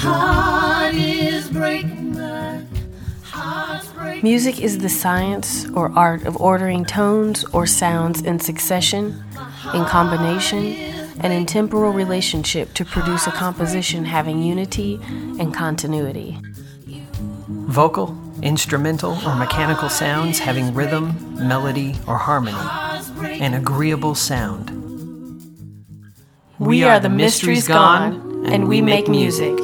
heart is breaking, my heart's breaking. Music is the science or art of ordering tones or sounds in succession, in combination, and in temporal relationship to produce a composition having unity and continuity. Vocal, instrumental, or mechanical sounds having rhythm, melody, or harmony, an agreeable sound. We are the Mysteries Gone, and we make music.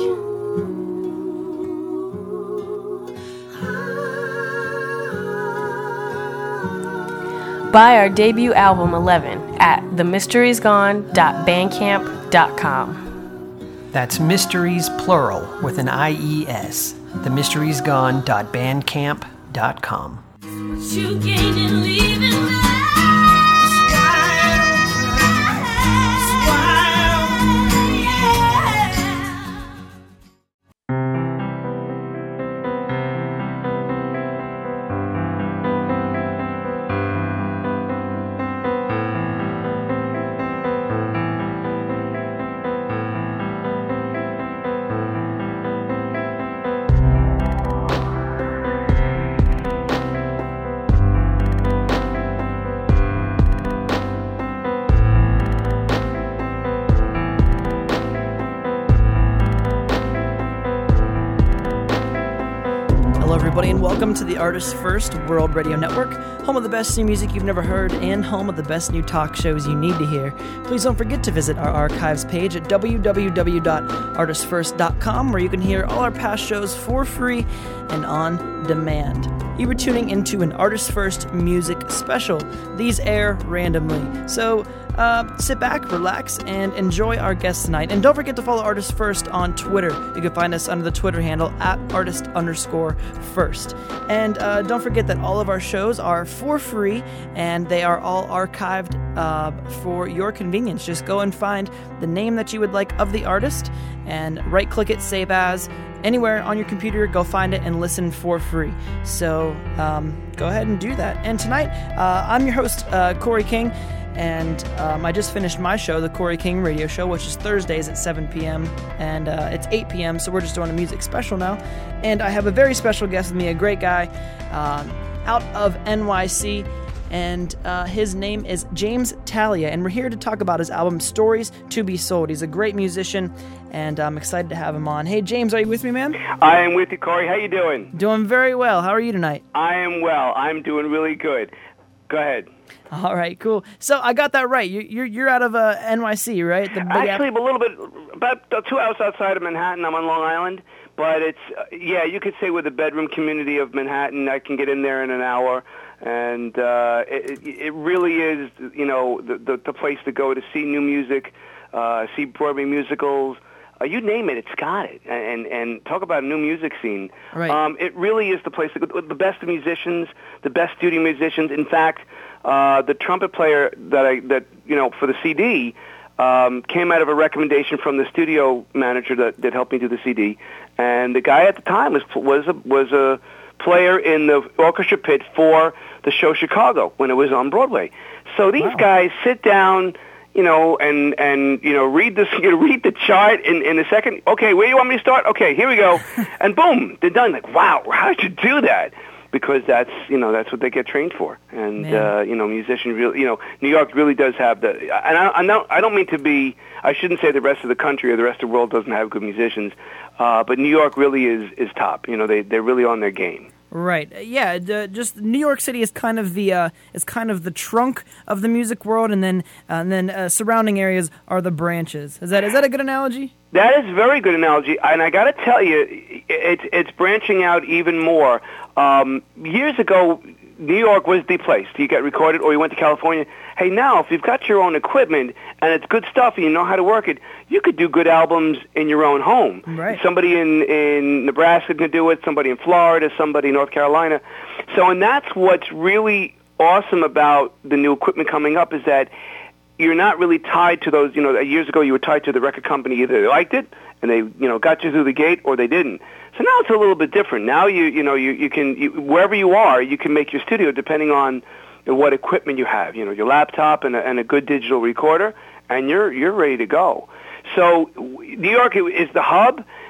Buy our debut album 11 at themysteriesgone.bandcamp.com. That's mysteries plural with an IES. themysteriesgone.bandcamp.com. You gain in leaving me. And welcome to the Artists First World Radio Network, home of the best new music you've never heard and home of the best new talk shows you need to hear. Please don't forget to visit our archives page at www.artistfirst.com, where you can hear all our past shows for free and on demand. You were tuning into an Artists First music special. These air randomly, so sit back, relax, and enjoy our guests tonight. And don't forget to follow Artists First on Twitter. You can find us under the Twitter handle @artist_first. And don't forget that all of our shows are for free, and they are all archived for your convenience. Just go and find the name that you would like of the artist, and right-click it, save as. Anywhere on your computer, go find it and listen for free. So go ahead and do that. And tonight, I'm your host, Corey King. And I just finished my show, the Corey King Radio Show, which is Thursdays at 7 p.m. And it's 8 p.m., so we're just doing a music special now. And I have a very special guest with me, a great guy out of NYC. And his name is James Talia. And we're here to talk about his album, Stories to Be Sold. He's a great musician, and I'm excited to have him on. Hey, James, are you with me, man? I am with you, Corey. How you doing? Doing very well. How are you tonight? I am well. I'm doing really good. Go ahead. All right, cool. So I got that right. You're out of NYC, right? Actually, a little bit, about 2 hours outside of Manhattan. I'm on Long Island, but it's you could say we're the bedroom community of Manhattan. I can get in there in an hour, and it really is, the place to go to see new music, see Broadway musicals. You name it, it's got it. And talk about a new music scene. Right. It really is the place to go. The best of musicians, the best studio musicians. In fact, the trumpet player that for the CD came out of a recommendation from the studio manager that helped me do the CD. And the guy at the time was a player in the orchestra pit for the show Chicago when it was on Broadway. So these guys sit down, and read this, read the chart in a second. Okay, where do you want me to start? Okay, here we go, and boom, they're done. Like, wow, how did you do that? Because that's what they get trained for, and musicians really, New York really does have the. And I don't mean to be. I shouldn't say the rest of the country or the rest of the world doesn't have good musicians, but New York really is top. They're really on their game. Right. Yeah. Just New York City is kind of the trunk of the music world, and then surrounding areas are the branches. Is that a good analogy? That is a very good analogy, and I got to tell you, it's branching out even more. Years ago, New York was the place. You get recorded, or you went to California. Hey, now, if you've got your own equipment and it's good stuff and you know how to work it, you could do good albums in your own home. Right. Somebody in Nebraska can do it, somebody in Florida, somebody in North Carolina. So, and that's what's really awesome about the new equipment coming up is that you're not really tied to those, years ago you were tied to the record company. Either they liked it and they, got you through the gate, or they didn't. So now it's a little bit different. Now you can wherever you are, you can make your studio depending on what equipment you have. Your laptop and a good digital recorder, and you're ready to go. So New York is the hub,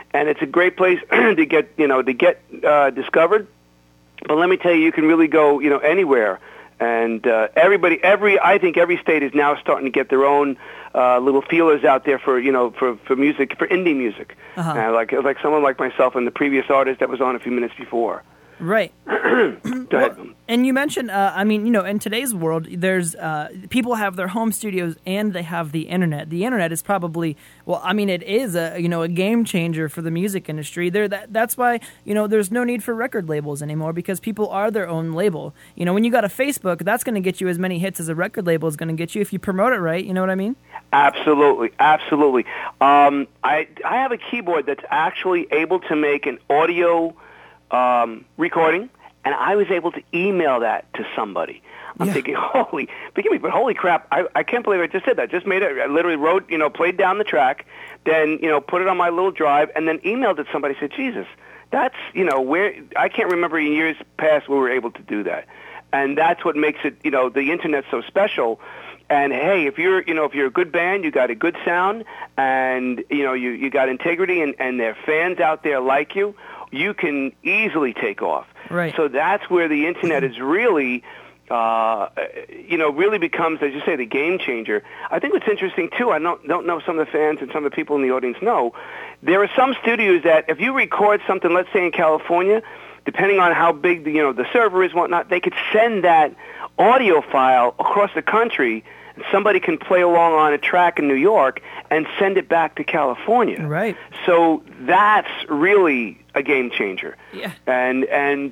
and it's a great place to get discovered. But let me tell you, you can really go anywhere. And I think every state is now starting to get their own little feelers out there for music, for indie music. Like someone like myself and the previous artist that was on a few minutes before. Right. Go ahead. And you mentioned, in today's world, there's people have their home studios and they have the internet. The internet is probably, it is a game changer for the music industry. That's why there's no need for record labels anymore, because people are their own label. When you got a Facebook, that's going to get you as many hits as a record label is going to get you if you promote it right. You know what I mean? Absolutely. I have a keyboard that's actually able to make an audio recording, and I was able to email that to somebody. I'm thinking, holy crap, I can't believe I just did that. Just made it. I literally wrote, played down the track, then, put it on my little drive, and then emailed it to somebody. Said, Jesus, that's, where, I can't remember in years past where we were able to do that. And that's what makes it, the internet so special. And hey, if you're a good band, you got a good sound, and, you got integrity, and there are fans out there like you, you can easily take off. Right. So that's where the internet is really, really becomes, as you say, the game changer. I think what's interesting too, I don't know some of the fans and some of the people in the audience know, there are some studios that if you record something, let's say in California, depending on how big the server is, whatnot, they could send that audio file across the country. Somebody can play along on a track in New York and send it back to California. Right. So that's really a game changer. Yeah. And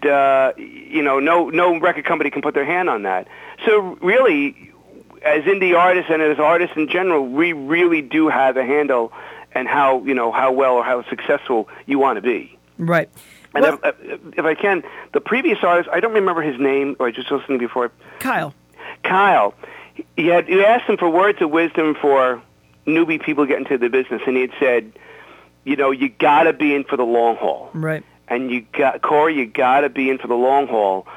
no record company can put their hand on that. So really, as indie artists and as artists in general, we really do have a handle on how well or how successful you want to be. Right. And if I can, the previous artist, I don't remember his name, or I just listened before. Kyle. You asked him for words of wisdom for newbie people getting into the business, and he had said, you got to be in for the long haul. Right. And Corey, you got to be in for the long haul.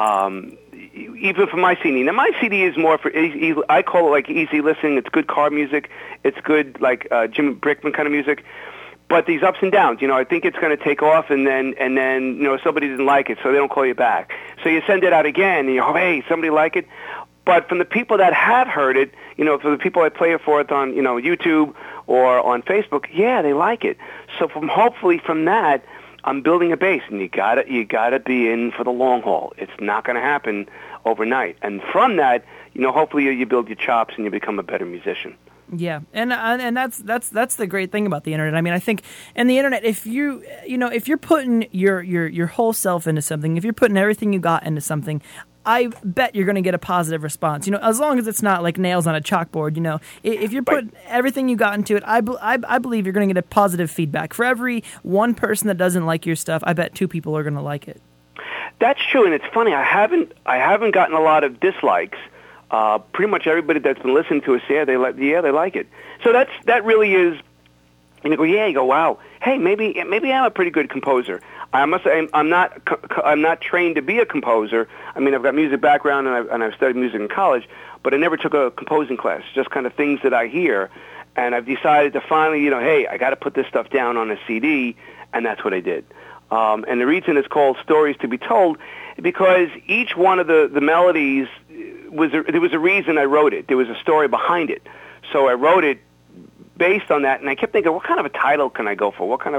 Even for my CD. Now, my CD is more for I call it like easy listening. It's good car music. It's good like Jim Brickman kind of music. But these ups and downs, I think it's going to take off, and then somebody didn't like it, so they don't call you back. So you send it out again, and hey, somebody like it. But from the people that have heard it, for the people I play it for it on, YouTube or on Facebook, yeah, they like it. So hopefully from that, I'm building a base, and you gotta be in for the long haul. It's not going to happen overnight. And from that, hopefully you build your chops and you become a better musician. Yeah, and that's the great thing about the internet. I mean, I think in the internet, if if you're putting your whole self into something, if you're putting everything you got into something, I bet you're going to get a positive response. As long as it's not like nails on a chalkboard. If you're putting everything you got into it, I believe you're going to get a positive feedback. For every one person that doesn't like your stuff, I bet 2 people are going to like it. That's true, and it's funny. I haven't gotten a lot of dislikes. Pretty much everybody that's been listening to us, they like it. So that really is. And you go, wow. Hey, maybe I'm a pretty good composer. I must say I'm not trained to be a composer. I mean, I've got music background and I've studied music in college, but I never took a composing class. Just kind of things that I hear, and I've decided to finally, hey, I got to put this stuff down on a CD, and that's what I did. And the reason it's called Stories to be Told, because each one of the melodies there was a reason I wrote it. There was a story behind it. So I wrote it based on that, and I kept thinking, what kind of a title can I go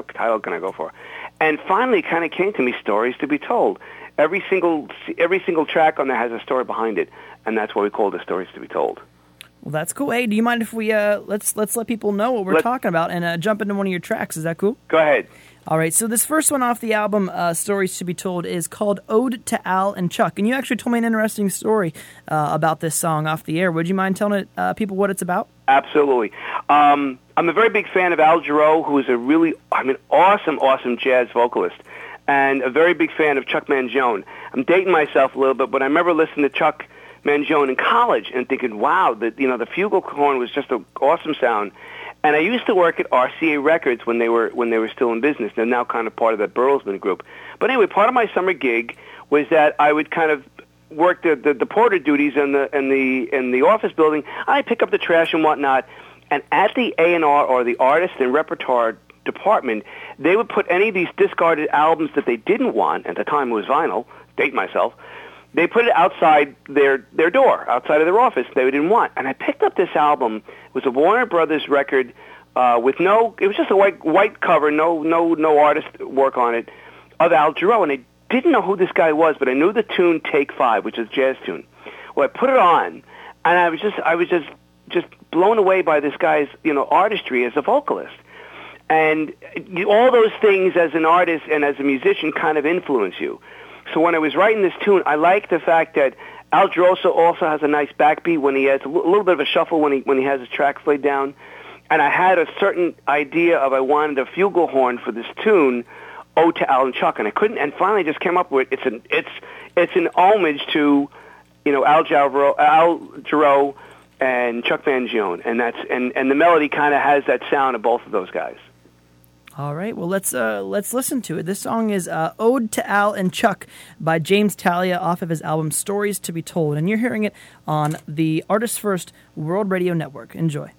for? And finally, it kind of came to me, Stories to be Told. Every single track on there has a story behind it, and that's why we call it Stories to be Told. Well, that's cool. Hey, do you mind if we let's let people know what we're talking about and jump into one of your tracks? Is that cool? Go ahead. All right, so this first one off the album, Stories to be Told, is called Ode to Al and Chuck. And you actually told me an interesting story about this song off the air. Would you mind telling people what it's about? Absolutely. I'm a very big fan of Al Jarreau, who is a really, awesome jazz vocalist, and a very big fan of Chuck Mangione. I'm dating myself a little bit, but I remember listening to Chuck Mangione in college and thinking, wow, the fugal horn was just an awesome sound. And I used to work at RCA Records when they were still in business. They're now kind of part of the Bertelsmann Group. But anyway, part of my summer gig was that I would kind of work the porter duties in the office building. I'd pick up the trash and whatnot. And at the A&R, or the artist and repertoire department, they would put any of these discarded albums that they didn't want, at the time it was vinyl, date myself, they put it outside their door, outside of their office, they didn't want. And I picked up this album. It was a Warner Brothers record with it was just a white cover, no artist work on it, of Al Jarreau. And I didn't know who this guy was, but I knew the tune Take 5, which is a jazz tune. Well, I put it on, and I was just blown away by this guy's, artistry as a vocalist. And all those things as an artist and as a musician kind of influence you. So when I was writing this tune, I like the fact that Al Jarreau also has a nice backbeat when he has a little bit of a shuffle when he has his tracks laid down. And I had a certain idea of I wanted a flugel for this tune, Ode to Al and Chuck, and I couldn't. And finally, just came up with it's an homage to Al Jarreau and Chuck Mangione, and the melody kind of has that sound of both of those guys. All right, well, let's listen to it. This song is Ode to Al and Chuck by James Talia off of his album Stories to be Told, and you're hearing it on the Artists First World Radio Network. Enjoy.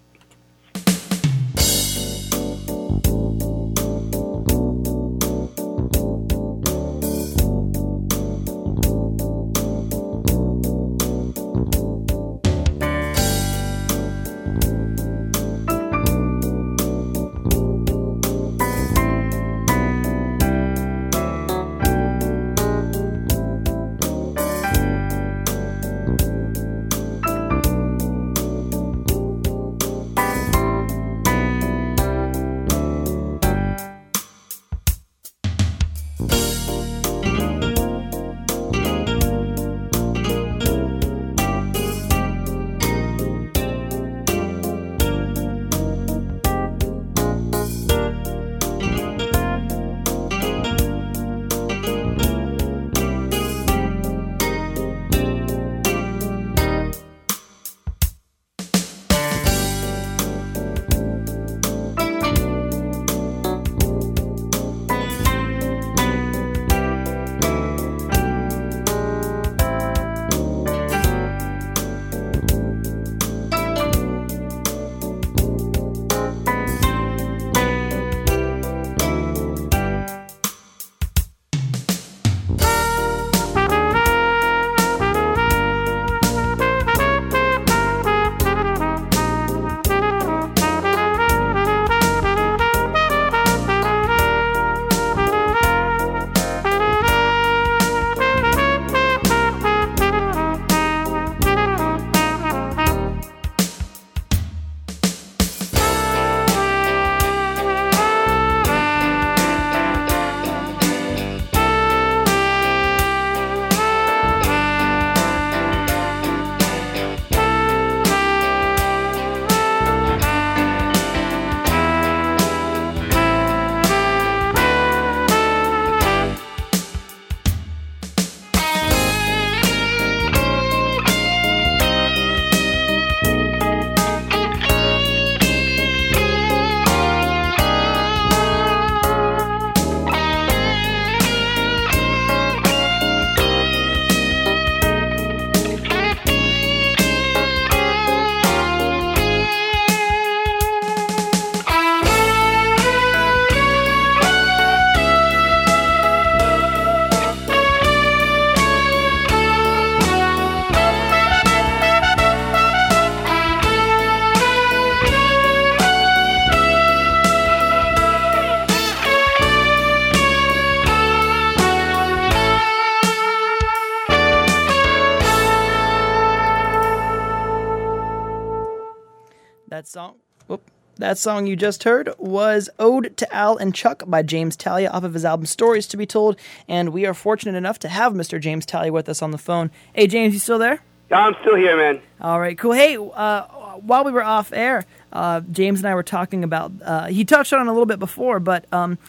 That song you just heard was Ode to Al and Chuck by James Talia off of his album Stories to be Told, and we are fortunate enough to have Mr. James Talia with us on the phone. Hey, James, you still there? I'm still here, man. All right, cool. Hey, while we were off air, James and I were talking about, he touched on it a little bit before, but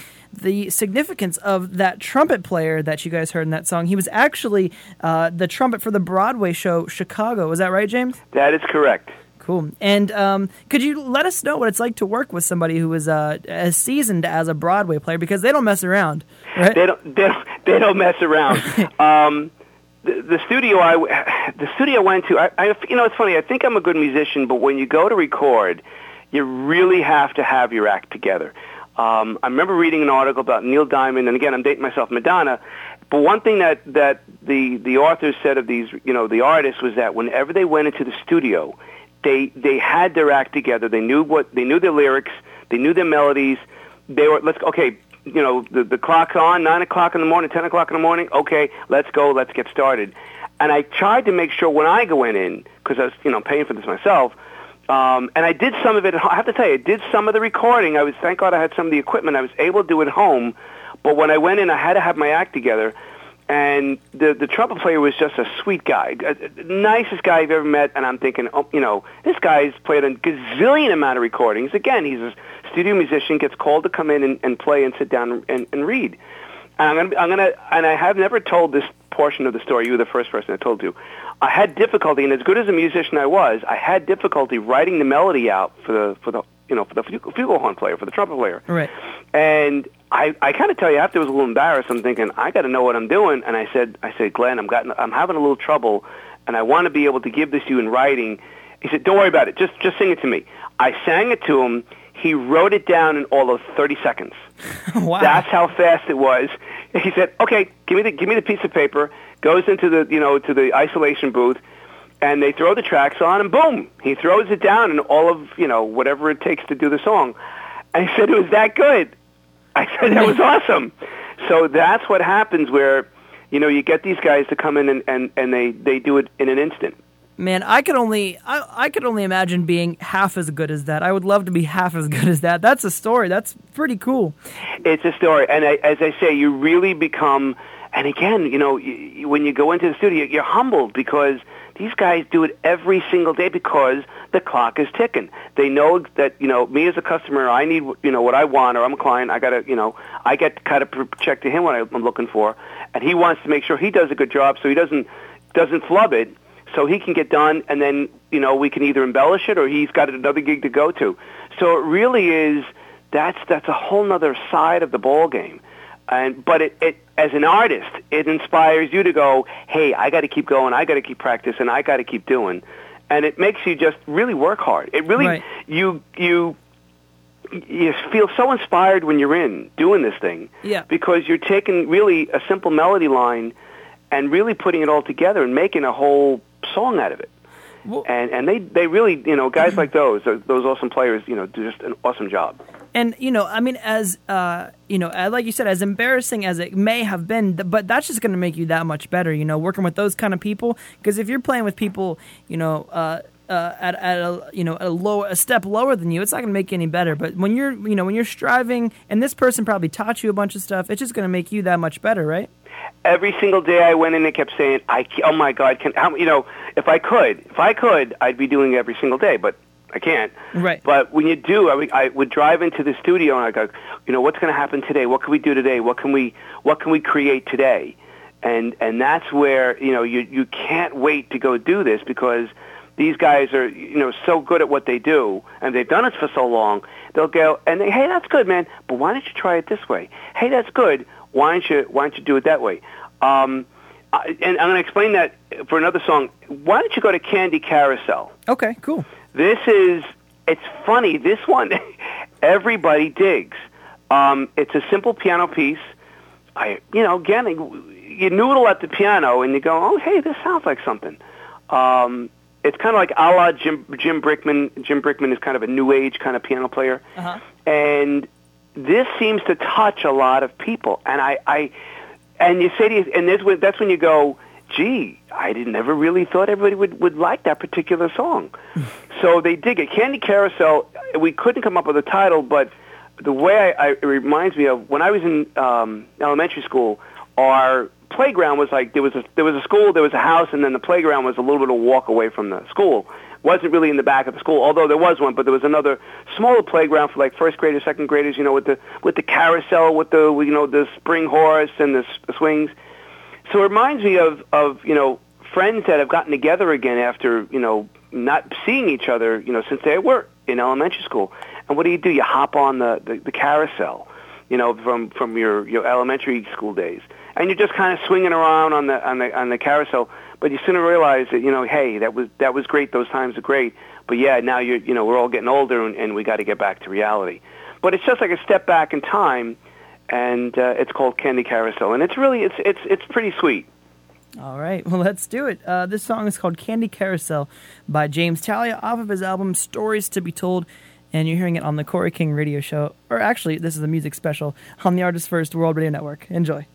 the significance of that trumpet player that you guys heard in that song. He was actually the trumpet for the Broadway show Chicago. Is that right, James? That is correct. Cool. And could you let us know what it's like to work with somebody who is as seasoned as a Broadway player, because they don't mess around, right? They don't mess around. The studio I went to, it's funny. I think I'm a good musician, but when you go to record, you really have to have your act together. I remember reading an article about Neil Diamond, and again, I'm dating myself, Madonna. But one thing that the authors said of these, the artists, was that whenever they went into the studio, they had their act together. They knew their lyrics, they knew their melodies. They were the clock's on, 9 o'clock in the morning, 10 o'clock in the morning. Okay, let's go, let's get started. And I tried to make sure when I went in, because I was paying for this myself. And I did some of it. I have to tell you, I did some of the recording. Thank God I had some of the equipment. I was able to do it at home. But when I went in, I had to have my act together. And the trumpet player was just a sweet guy, nicest guy I've ever met. And I'm thinking, this guy's played a gazillion amount of recordings. Again, he's a studio musician, gets called to come in and play and sit down and read. And and I have never told this portion of the story. You were the first person I told you. I had difficulty, and as good as a musician I was, I had difficulty writing the melody out for the flugelhorn player, for the trumpet player. Right. And I kind of tell you after I was a little embarrassed. I'm thinking I got to know what I'm doing. And I said, Glenn, I'm having a little trouble, and I want to be able to give this to you in writing. He said, don't worry about it. Just sing it to me. I sang it to him. He wrote it down in all of 30 seconds. Wow. That's how fast it was. He said, "Okay, give me the piece of paper." Goes into the to the isolation booth, and they throw the tracks on, and boom, he throws it down in all of whatever it takes to do the song. I said it was that good. I said that was awesome. So that's what happens where you get these guys to come in and they do it in an instant. Man, I could only imagine being half as good as that. I would love to be half as good as that. That's a story. That's pretty cool. It's a story, and as I say, you really become. And again, when you go into the studio, you're humbled because these guys do it every single day because the clock is ticking. They know that me as a customer, I need what I want, or I'm a client. I gotta I get to kind of project to him what I'm looking for, and he wants to make sure he does a good job, so he doesn't flub it. So he can get done, and then we can either embellish it or he's got another gig to go to. So it really is that's a whole other side of the ball game. But it as an artist, it inspires you to go, hey, I got to keep going, I got to keep practicing, I got to keep doing, and it makes you just really work hard. It really right. you feel so inspired when you're in doing this thing, because you're taking really a simple melody line and really putting it all together and making a whole song out of it. Well, and they really, guys like those awesome players, do just an awesome job. And, I mean, as, like you said, as embarrassing as it may have been, but that's just going to make you that much better, working with those kind of people. Because if you're playing with people, at a step lower than you, it's not going to make you any better. But when you're striving, and this person probably taught you a bunch of stuff, it's just going to make you that much better, right? Every single day I went in and kept saying, "Oh my God, if I could, I'd be doing it every single day, but I can't." Right. But when you do, I would drive into the studio and I go, what's going to happen today? What can we do today? What can we create today? And that's where you can't wait to go do this because these guys are so good at what they do, and they've done it for so long. They'll go and hey, that's good, man, but why don't you try it this way? Hey, that's good. Why don't you do it that way? And I'm going to explain that for another song. Why don't you go to Candy Carousel? Okay, cool. It's funny. This one, everybody digs. It's a simple piano piece. Again, you noodle at the piano and you go, oh, hey, this sounds like something. It's kind of like a la Jim Brickman. Jim Brickman is kind of a new age kind of piano player. Uh-huh. And this seems to touch a lot of people, and you say to you, and that's when you go, gee, I never really thought everybody would like that particular song. So they dig it. Candy Carousel, we couldn't come up with a title, but the way it reminds me of when I was in elementary school, our playground was like there was a school, there was a house, and then the playground was a little bit of a walk away from the school. Wasn't really in the back of the school, although there was one, but there was another smaller playground for like first graders, second graders, with the carousel, with the spring horse and the swings. So it reminds me of friends that have gotten together again after not seeing each other since they were in elementary school. And what do? You hop on the carousel, from your elementary school days, and you're just kind of swinging around on the carousel. But you sooner realize that hey, that was great. Those times are great. But yeah, now we're all getting older, and we got to get back to reality. but it's just like a step back in time, and it's called Candy Carousel, and it's really it's pretty sweet. All right, well, let's do it. This song is called Candy Carousel by James Talia off of his album Stories to Be Told, and you're hearing it on the Corey King Radio Show, or actually, this is a music special on the Artist First World Radio Network. Enjoy.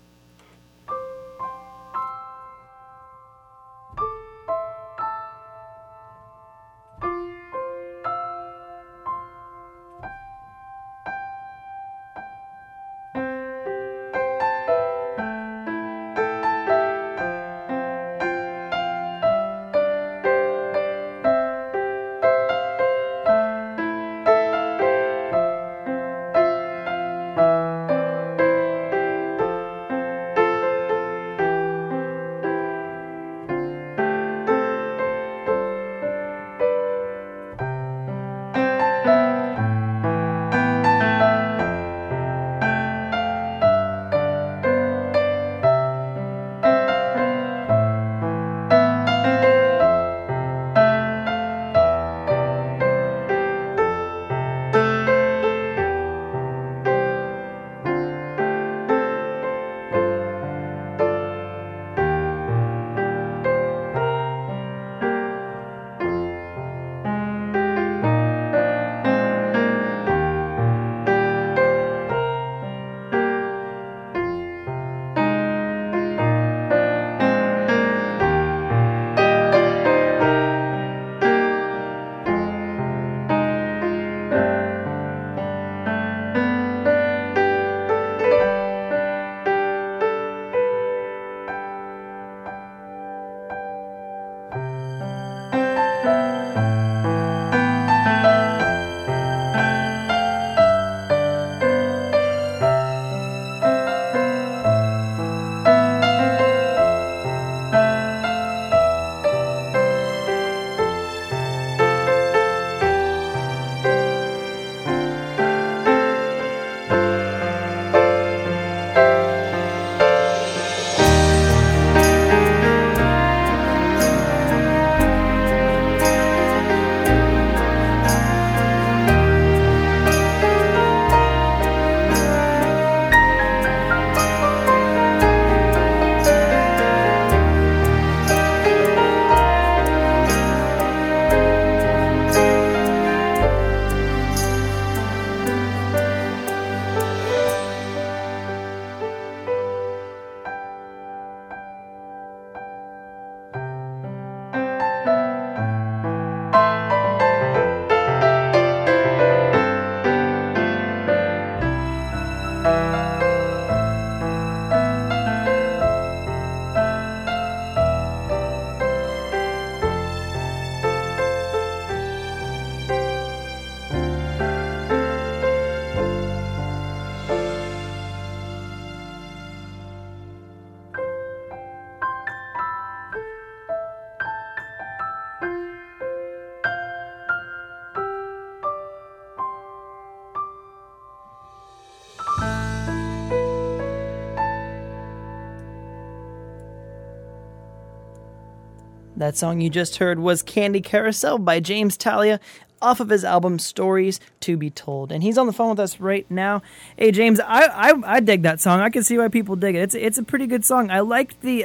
That song you just heard was Candy Carousel by James Talia off of his album Stories to Be Told. And he's on the phone with us right now. Hey, James, I dig that song. I can see why people dig it. It's a pretty good song. I like the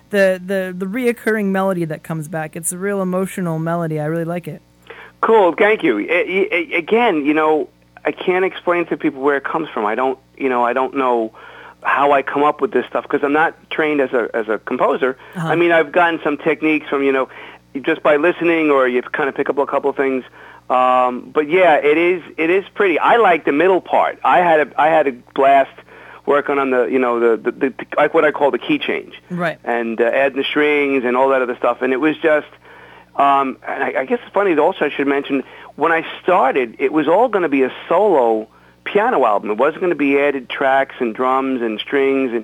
reoccurring melody that comes back. It's a real emotional melody. I really like it. Cool, thank you. Again, I can't explain to people where it comes from. I don't know how I come up with this stuff because I'm not trained as a composer. Uh-huh. I mean, I've gotten some techniques from, just by listening, or you kind of pick up a couple of things. But yeah, it is pretty. I like the middle part. I had a blast working on the like what I call the key change. Right. And adding the strings and all that other stuff. And it was just, and I guess it's funny also I should mention, when I started, it was all going to be a solo piano album. It wasn't going to be added tracks and drums and strings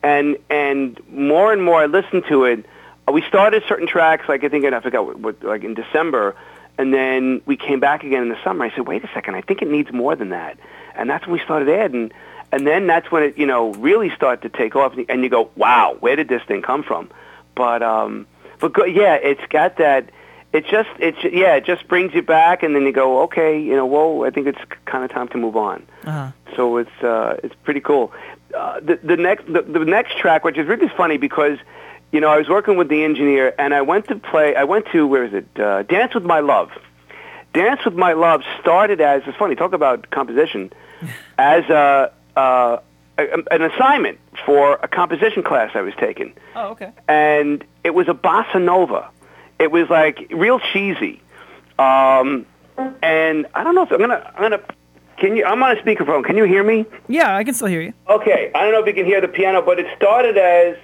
and more and more I listened to it. We started certain tracks, like I forgot what like in December, and then we came back again in the summer. I said, wait a second, I think it needs more than that. And that's when we started adding, and then that's when it really started to take off, and you go, wow, where did this thing come from? But yeah, it's got that. it just brings you back, and then you go, okay, whoa, I think it's kind of time to move on. Uh-huh. So it's pretty cool. The next track, which is really funny because, I was working with the engineer, and I went to where is it? Dance with My Love. Dance with My Love started as, it's funny, talk about composition, as an assignment for a composition class I was taking. Oh, okay. And it was a bossa nova. It was like real cheesy. And I don't know if I'm on a speakerphone. Can you hear me? Yeah, I can still hear you. Okay. I don't know if you can hear the piano, but it started as,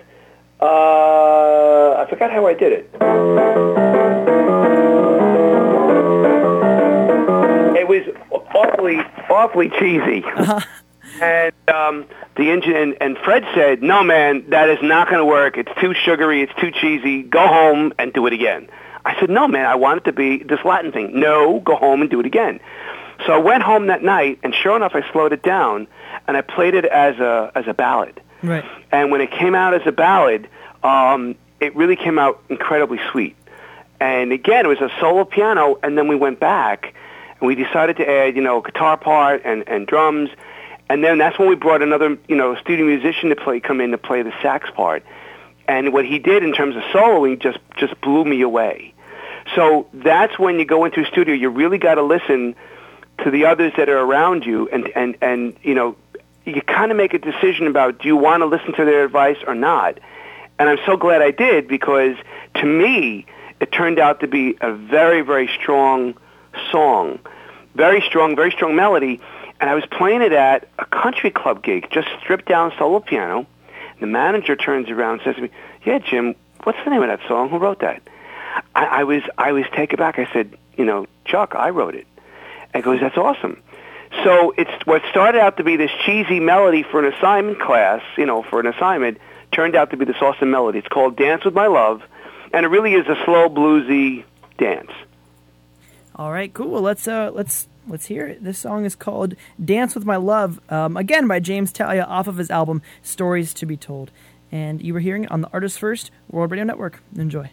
I forgot how I did it. It was awfully cheesy. Uh-huh. And the engine and Fred said, "No, man, that is not going to work. It's too sugary. It's too cheesy. Go home and do it again." I said, "No, man, I want it to be this Latin thing. No, go home and do it again." So I went home that night, and sure enough, I slowed it down and I played it as a ballad. Right. And when it came out as a ballad, it really came out incredibly sweet. And again, it was a solo piano, and then we went back and we decided to add, guitar part and drums. And then that's when we brought another, studio musician to come in to play the sax part. And what he did in terms of soloing just blew me away. So that's when you go into a studio, you really got to listen to the others that are around you, and you kind of make a decision about, do you want to listen to their advice or not? And I'm so glad I did, because to me, it turned out to be a very, very strong song, very strong melody. And I was playing it at a country club gig, just stripped down solo piano. The manager turns around and says to me, "Yeah, Jim, what's the name of that song? Who wrote that?" I was taken aback. I said, "Chuck, I wrote it." And he goes, "That's awesome." So it's what started out to be this cheesy melody for an assignment class, for an assignment, turned out to be this awesome melody. It's called "Dance with My Love," and it really is a slow bluesy dance. All right, cool. Well, let's hear it. This song is called "Dance with My Love," again by James Talia, off of his album Stories to Be Told. And you were hearing it on the Artists First World Radio Network. Enjoy.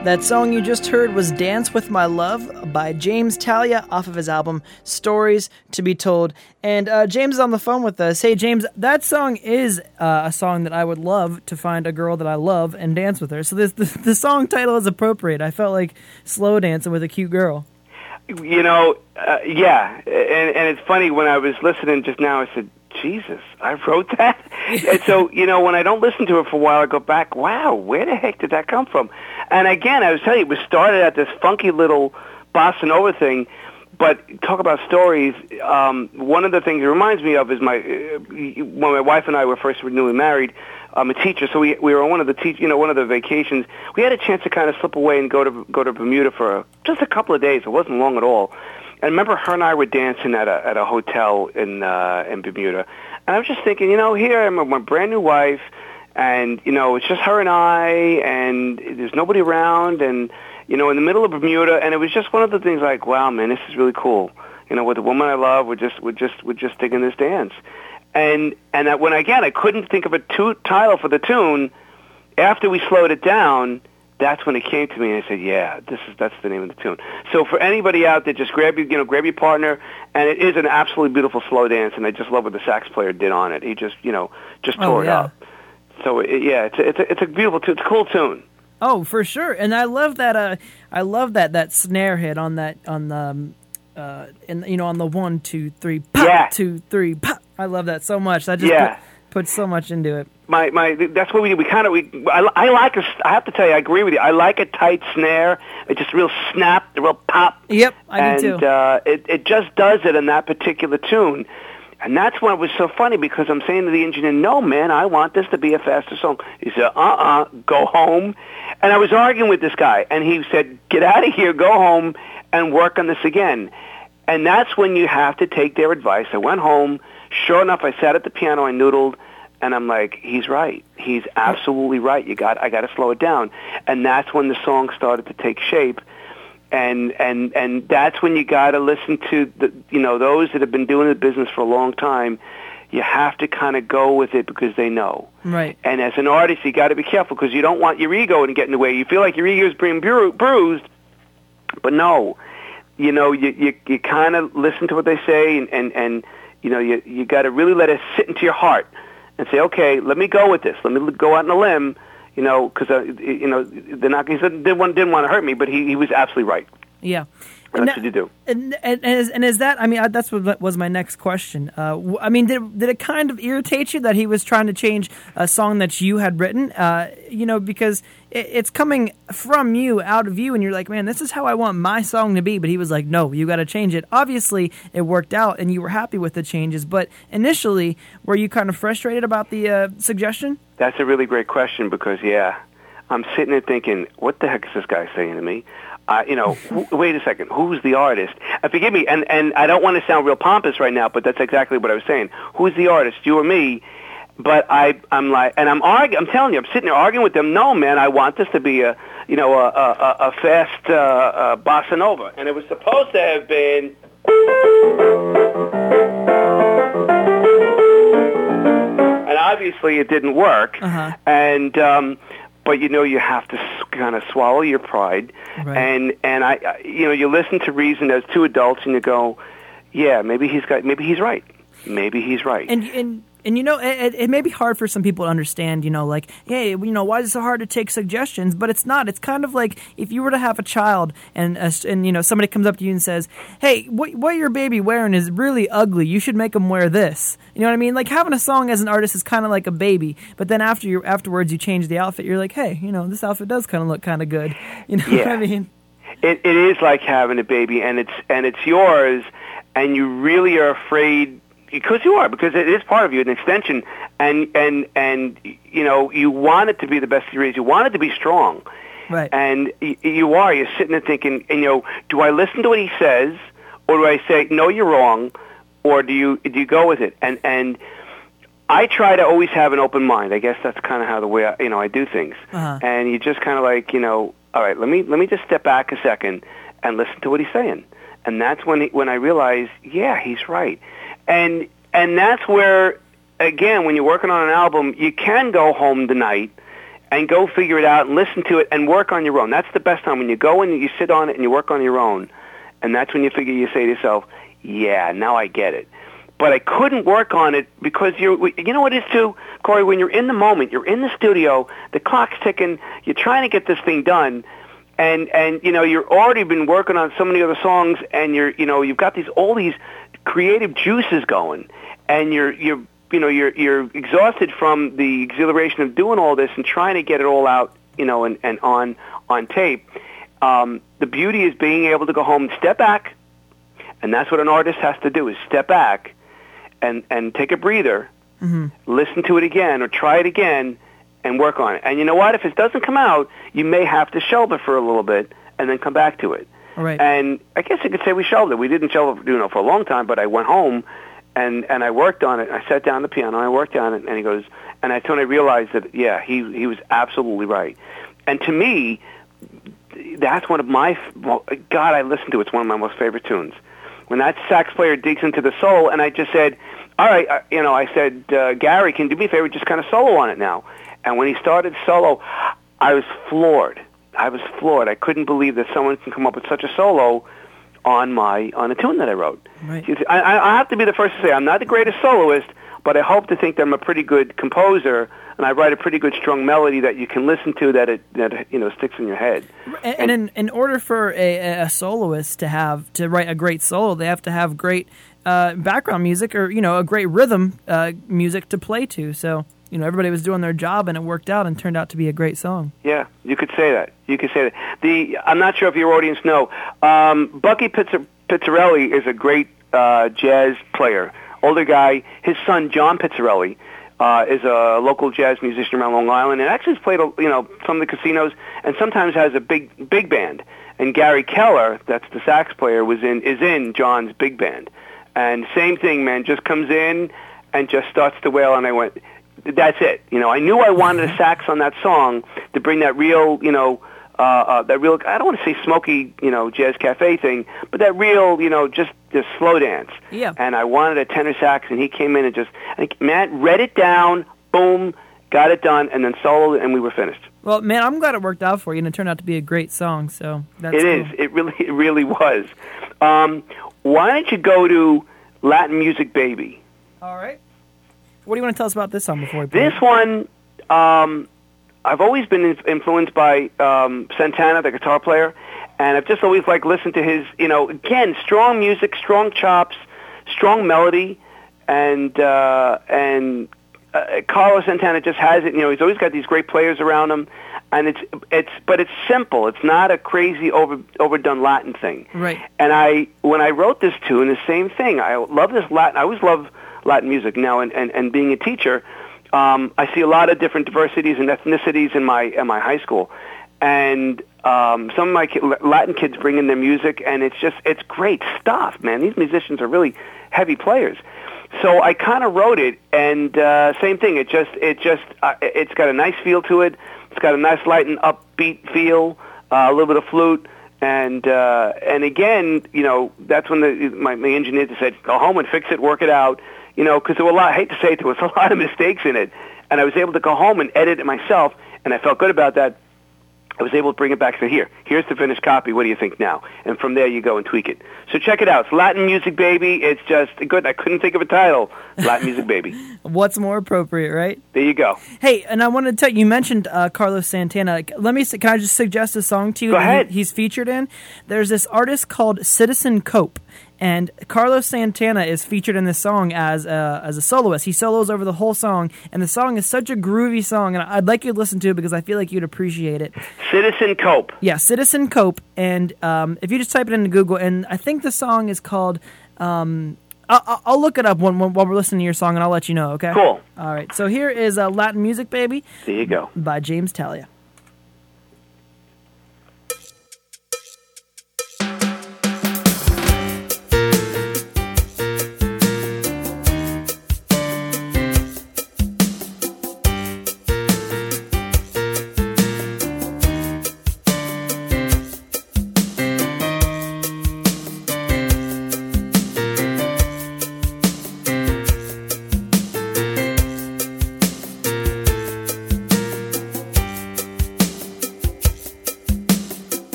That song you just heard was Dance With My Love by James Talia off of his album Stories to Be Told. And James is on the phone with us. Hey, James, that song is a song that I would love to find a girl that I love and dance with her. So the song title is appropriate. I felt like slow dancing with a cute girl. Yeah. And it's funny, when I was listening just now, I said, Jesus, I wrote that? And so, when I don't listen to it for a while, I go back, wow, where the heck did that come from? And again, I was telling you, it was started at this funky little bossa nova thing, but talk about stories. One of the things it reminds me of is when my wife and I were first newly married, I'm a teacher, so we were on one of the vacations. We had a chance to kind of slip away and go to Bermuda for just a couple of days. It wasn't long at all. I remember her and I were dancing at a hotel in Bermuda, and I was just thinking, here I am with my brand new wife, and it's just her and I, and there's nobody around, and in the middle of Bermuda, and it was just one of the things like, wow, man, this is really cool. With the woman I love, we're just digging this dance, and when I couldn't think of a title for the tune. After we slowed it down, that's when it came to me, and I said, "Yeah, that's the name of the tune." So for anybody out there, just grab your partner, and it is an absolutely beautiful slow dance, and I just love what the sax player did on it. He just tore it up. So it's a beautiful tune. It's a cool tune. Oh, for sure, and I love that. I love that snare hit on the on the 1, 2, 3, pop, 2, 3, pop. I love that so much. I just put so much into it. That's what we do. I like I have to tell you, I agree with you. I like a tight snare. It's just real snap, a real pop. Yep, I do too. And it just does it in that particular tune. And that's why it was so funny, because I'm saying to the engineer, no, man, I want this to be a faster song. He said, go home. And I was arguing with this guy, and he said, get out of here, go home, and work on this again. And that's when you have to take their advice. I went home. Sure enough, I sat at the piano, I noodled, and I'm like, he's right. He's absolutely right. I got to slow it down. And that's when the song started to take shape. And that's when you got to listen to those that have been doing the business for a long time. You have to kind of go with it because they know. Right. And as an artist, you got to be careful, because you don't want your ego to get in the way. You feel like your ego is being bruised, but no. You kind of listen to what they say, and you got to really let it sit into your heart and say, okay, let me go with this. Let me go out on a limb, because they're not. He said didn't want to hurt me, but he was absolutely right. Yeah. And that's what you do. And is that? I mean, that's what was my next question. I mean, did it kind of irritate you that he was trying to change a song that you had written? Because it's coming from you, out of you, and you're like, man, this is how I want my song to be. But he was like, no, you got to change it. Obviously, it worked out, and you were happy with the changes. But initially, were you kind of frustrated about the suggestion? That's a really great question, because I'm sitting there thinking, what the heck is this guy saying to me? Wait a second, who's the artist? Forgive me, and I don't want to sound real pompous right now, but that's exactly what I was saying. Who's the artist, you or me? But I'm like, and I'm arguing. I'm telling you, I'm sitting there arguing with them. No, man, I want this to be a fast bossa nova, and it was supposed to have been. And obviously, it didn't work. Uh-huh. And but you have to kind of swallow your pride, right. and I you listen to Reason as two adults, and you go, yeah, maybe he's right, maybe he's right. And it may be hard for some people to understand, like, hey, why is it so hard to take suggestions? But it's not. It's kind of like if you were to have a child and somebody comes up to you and says, hey, what your baby wearing is really ugly. You should make them wear this. You know what I mean? Like, having a song as an artist is kind of like a baby. But then afterwards you change the outfit. You're like, hey, this outfit does kind of look kind of good. You know what I mean? It is like having a baby, and it's yours, and you really are afraid. Because it is part of you, an extension, and you want it to be the best series. You want it to be strong, right? And you're sitting there thinking, do I listen to what he says, or do I say no, you're wrong, or do you go with it? And I try to always have an open mind. I guess that's kind of how the way I do things. Uh-huh. And you just kind of like all right, let me just step back a second and listen to what he's saying. And that's when I realize, yeah, he's right. And that's where, again, when you're working on an album, you can go home tonight and go figure it out and listen to it and work on your own. That's the best time, when you go and you sit on it and you work on your own. And that's when you say to yourself, yeah, now I get it. But I couldn't work on it because you know what it is too, Corey, when you're in the moment, you're in the studio, the clock's ticking, you're trying to get this thing done, and you're already been working on so many other songs, and you've got all these creative juices going, and you're exhausted from the exhilaration of doing all this and trying to get it all out, and on tape. The beauty is being able to go home and step back, and that's what an artist has to do, is step back and take a breather, listen to it again or try it again and work on it. And you know what? If it doesn't come out, you may have to shelve it for a little bit and then come back to it. Right. And I guess you could say we shelved it. We didn't shelve it for a long time, but I went home and I worked on it. I sat down at the piano and I worked on it, and he goes, and that's when I realized that, yeah, he was absolutely right. And to me, that's one of my, God, I listen to it. It's one of my most favorite tunes. When that sax player digs into the solo, and I just said, all right, I said, Gary, can you do me a favor, just kind of solo on it now. And when he started solo, I was floored. I couldn't believe that someone can come up with such a solo on a tune that I wrote. Right. I have to be the first to say I'm not the greatest soloist, but I hope to think that I'm a pretty good composer, and I write a pretty good strong melody that you can listen to that sticks in your head. And in order for a soloist to write a great solo, they have to have great background music or a great rhythm music to play to. So everybody was doing their job, and it worked out and turned out to be a great song. Yeah, you could say that. I'm not sure if your audience know. Bucky Pizzarelli is a great jazz player. Older guy. His son John Pizzarelli is a local jazz musician around Long Island, and actually has played some of the casinos, and sometimes has a big band. And Gary Keller, that's the sax player, is in John's big band. And same thing, man, just comes in and just starts to wail, and I went, that's it. I knew I wanted a sax on that song to bring that real, I don't want to say smoky, jazz cafe thing, but that real, just slow dance. Yeah. And I wanted a tenor sax, and he came in and Matt read it down, boom, got it done, and then soloed it, and we were finished. Well, man, I'm glad it worked out for you, and it turned out to be a great song. So that's It cool. is. It really was. Why don't you go to Latin Music Baby? All right. What do you want to tell us about this song before we play? This one, I've always been influenced by Santana, the guitar player, and I've just always listened to his, again, strong music, strong chops, strong melody, and Carlos Santana just has it. He's always got these great players around him, and it's simple. It's not a crazy overdone Latin thing. Right. And when I wrote this tune, the same thing. I love this Latin. I always love Latin music now, and being a teacher, I see a lot of different diversities and ethnicities in my high school, and some of my Latin kids bring in their music, and it's great stuff, man. These musicians are really heavy players. So I kind of wrote it, and same thing. It's got a nice feel to it. It's got a nice light and upbeat feel, a little bit of flute, and again, that's when my engineer said, go home and fix it, work it out. Because there were I hate to say it, there was a lot of mistakes in it, and I was able to go home and edit it myself, and I felt good about that. I was able to bring it back to here's the finished copy, what do you think now? And from there you go and tweak it. So check it out. It's Latin Music Baby. It's just good. I couldn't think of a title. Latin Music Baby. What's more appropriate, right? There you go. Hey, and I wanted to tell you mentioned Carlos Santana. Can I just suggest a song to you Go that ahead. he's featured in? There's this artist called Citizen Cope, and Carlos Santana is featured in this song as a soloist. He solos over the whole song, and the song is such a groovy song, and I'd like you to listen to it because I feel like you'd appreciate it. Citizen Cope. Yeah, Citizen Cope, and if you just type it into Google, and I think the song is called... I'll look it up while we're listening to your song, and I'll let you know, okay? Cool. All right, so here is Latin Music Baby There you go. by James Talia.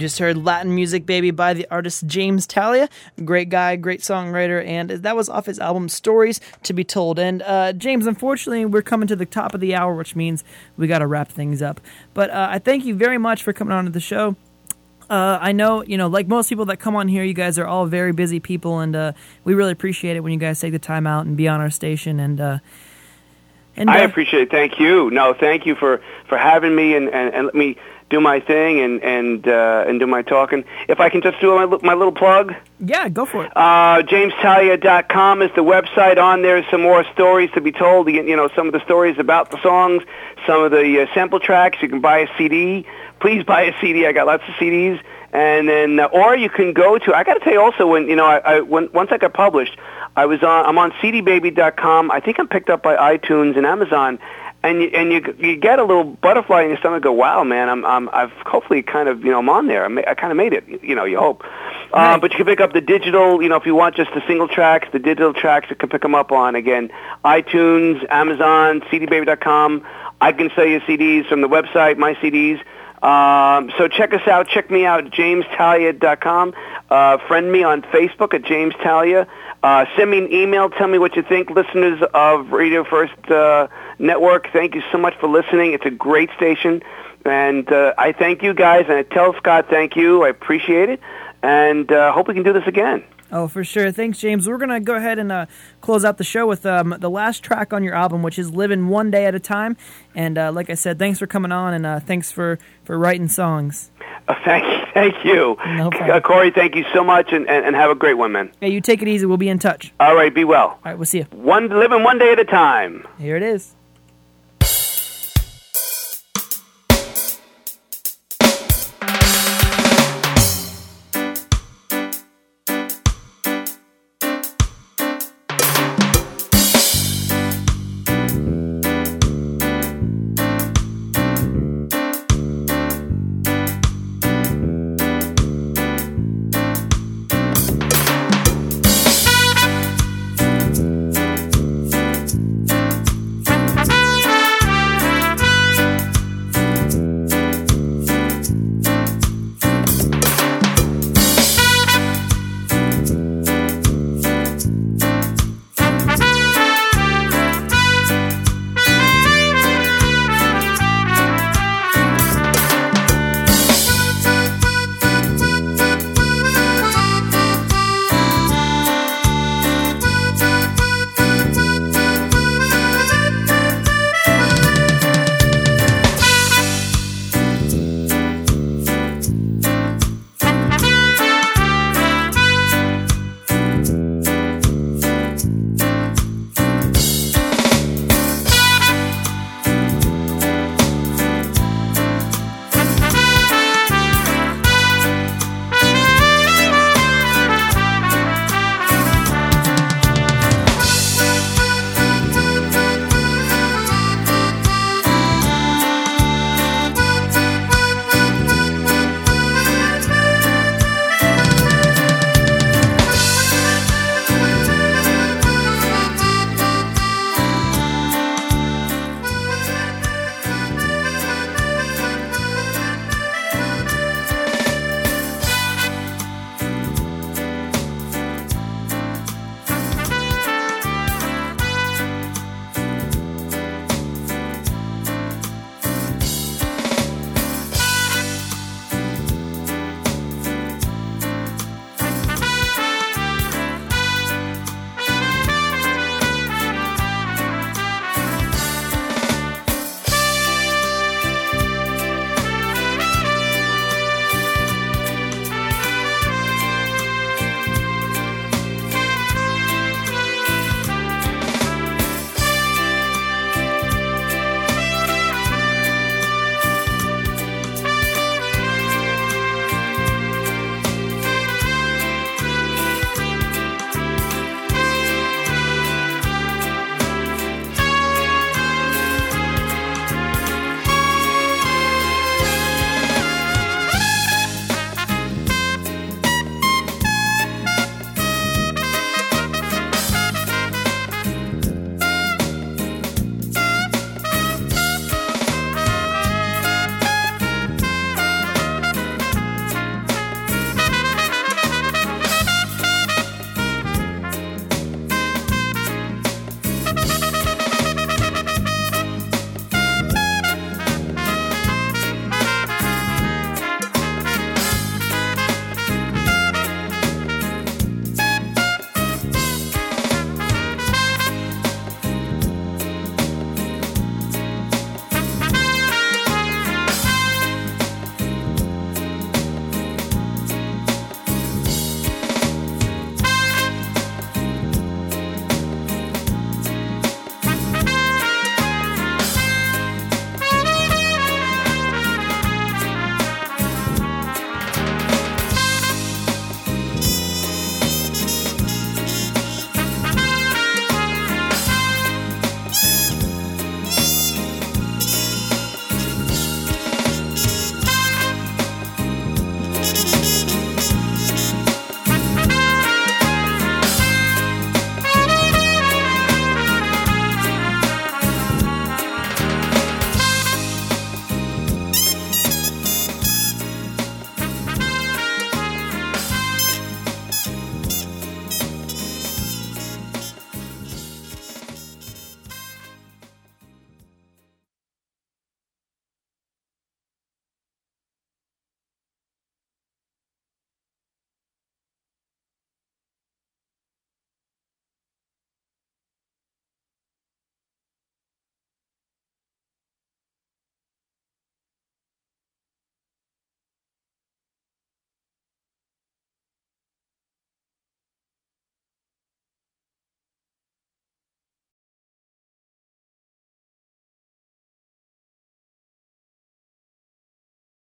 just heard Latin Music Baby by the artist James Talia. Great guy, great songwriter, and that was off his album Stories to Be Told. And James, unfortunately, we're coming to the top of the hour, which means we got to wrap things up. But I thank you very much for coming on to the show. I know, like most people that come on here, you guys are all very busy people, and we really appreciate it when you guys take the time out and be on our station. And I appreciate it. Thank you. No, thank you for having me and let me do my thing and do my talking. If I can just do my little plug. Yeah, go for it. JamesTalia.com is the website. On there some more stories to be told. Some of the stories about the songs, some of the sample tracks. You can buy a CD. Please buy a CD. I got lots of CDs. And then, or you can go to. I got to tell you also, once I got published, I'm on CDBaby.com. I think I'm picked up by iTunes and Amazon. And you get a little butterfly in your stomach. Go, wow, man! I've hopefully kind of I'm on there. I kind of made it. You hope. Right. But you can pick up the digital. If you want just the single tracks, the digital tracks, you can pick them up on again iTunes, Amazon, CDBaby.com. I can sell you CDs from the website, my CDs. So check us out. Check me out at JamesTalia.com. Friend me on Facebook at James Talia. Send me an email. Tell me what you think. Listeners of Radio First Network, thank you so much for listening. It's a great station. And I thank you guys. And I tell Scott thank you. I appreciate it. And hope we can do this again. Oh, for sure. Thanks, James. We're going to go ahead and close out the show with the last track on your album, which is Living One Day at a Time. And like I said, thanks for coming on, and thanks for writing songs. Thank you. No problem. Corey, thank you so much, and have a great one, man. Hey, you take it easy. We'll be in touch. All right, be well. All right, we'll see you. Living one day at a time. Here it is.